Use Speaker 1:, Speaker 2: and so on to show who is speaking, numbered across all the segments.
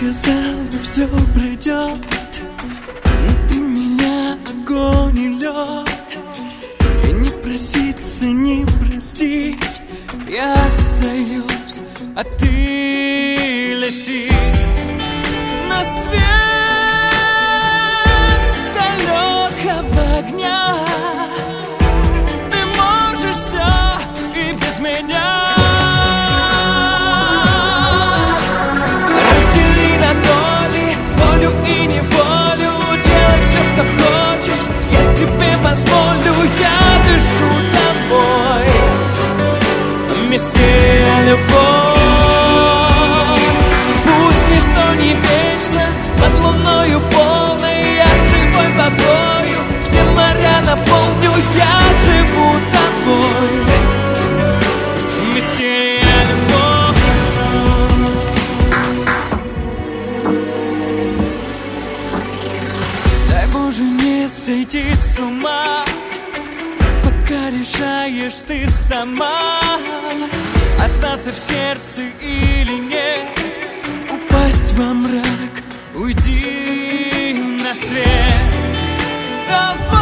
Speaker 1: сказал, все пройдет, но ты меня огонь и лед. И не проститься, не простить, я остаюсь, а ты лети на свет далекого огня. Ты можешь все и без меня. Раздели на доли волю и неволю, делай все, что хочешь, я тебе позволю. Я дышу тобой, вместе любовь. Пусть ничто не вечно, под луною полной я живой водою все моря наполню. Я живу тобой, вместе любовь. Дай Боже не сойти с ума, пока решаешь ты сама, остаться в сердце или нет, упасть во мрак, уйти на свет того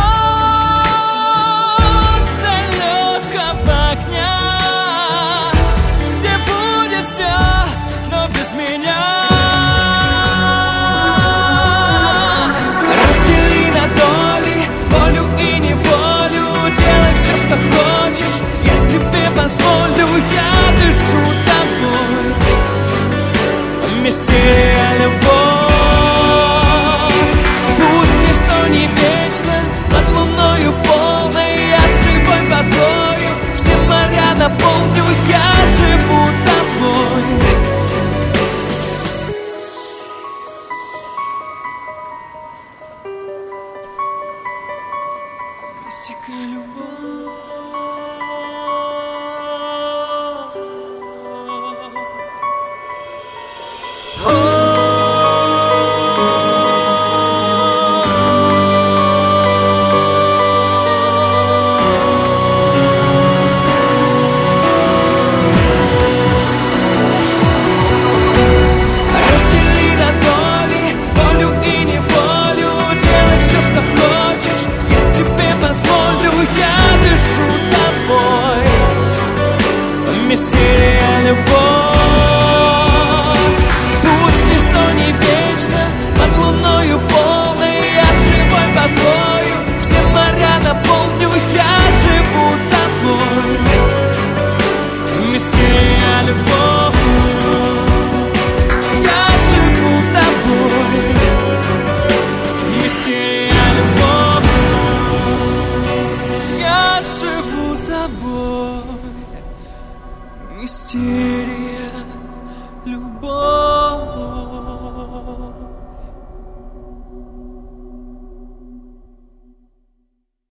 Speaker 1: далекого огня, где будет все, но без меня. Раздели на доли волю и неволю, делай все, что хочешь, я тебе позволю. Я дышу тобой, вместе любовь. Пусть ничто не вечно, под луною полной я живой водою все моря наполню. Я живу тобой. Мистика любовь. Вместе любовь. Пусть ничто не вечно, под луною полной я живой водою все моря наполню. Я живу тобой, вместе любовь. Я живу тобой, вместе любовь. Я живу тобой. Мистерия.